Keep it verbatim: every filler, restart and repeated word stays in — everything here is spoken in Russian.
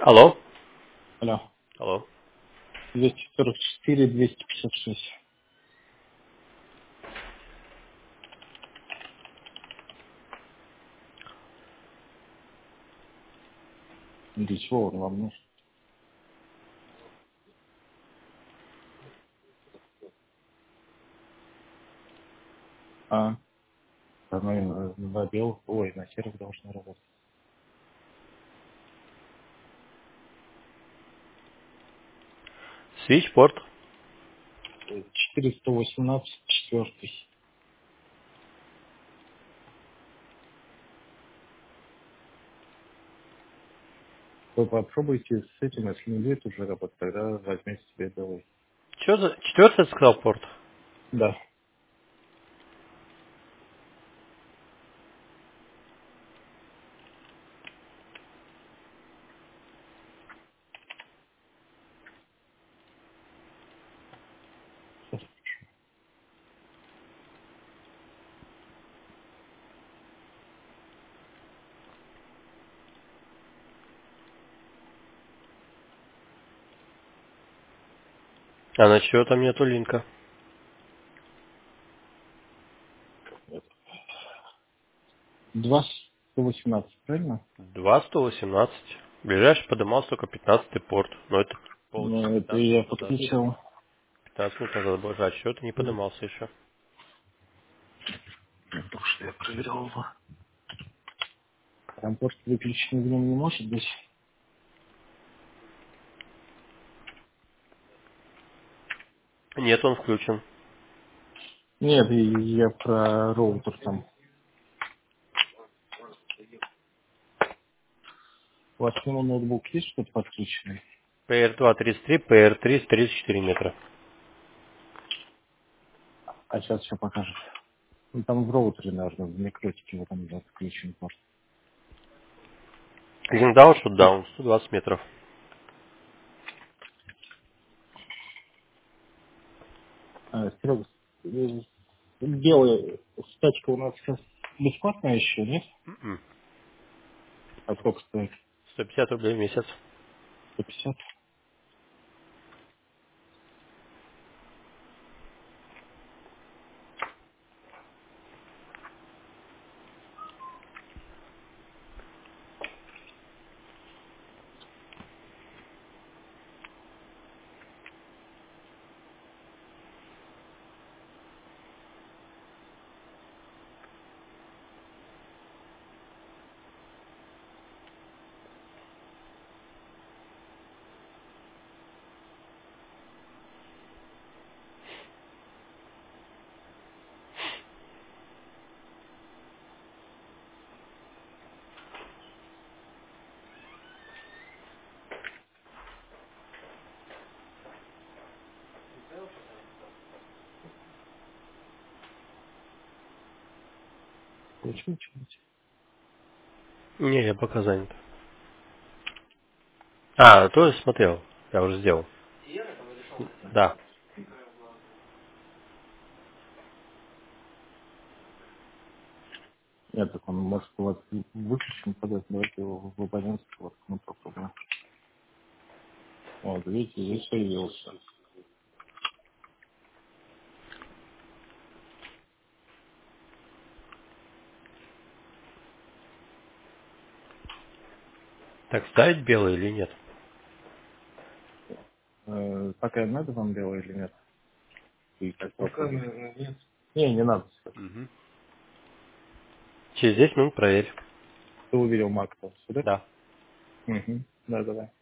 Алло. Алло. Алло. двести сорок четыре, двести пятьдесят шесть. Для чего он вам нужен? А, она на, на белых, ой, на серых должна работать. Свитчпорт. четыреста восемнадцать, четвертый. Вы попробуйте с этим, если не будет уже работать, тогда возьмите себе белый. Что за... Четвертый сказал порт? Да. А на чего там нету линка? два сто восемнадцать, правильно? Два сто восемнадцать. Ближайший подымался только пятнадцатый порт. Но это получится Ну, это пятнадцать я минут назад. подключил. пятнадцать минут назад был. А что-то не подымался еще. Потому что я проверял его. Там порт выключенный в нем не может быть. Нет, он включен. Нет, и я про роутер там. У вас к нему ноутбук есть что-то подключенный? пи эр два тридцать три, пи эр три тридцать четыре метра. А сейчас все покажет. Ну, там в роутере, наверное, в микротике вот там отключен порт. Линкдаун, шутдаун, сто двадцать метров. А, Серега, э, белая стачка у нас сейчас бесплатная еще, нет? М-м. А сколько стоит? сто пятьдесят рублей в месяц. сто пятьдесят? Получил что-нибудь? Не, я пока занят. А, тоже смотрел. Я уже сделал. Да. Нет, так он может у вас выключен подать, давайте его в абонентский вот, ну попробуем. Вот, видите, здесь появился. Так ставить белый или нет? Э, пока надо вам белый или нет? И как пока, наверное, нет. Не, не надо сейчас. Мгм. Через десять минут проверь. Ты увидел Макса, да? Да. Угу. Да, давай.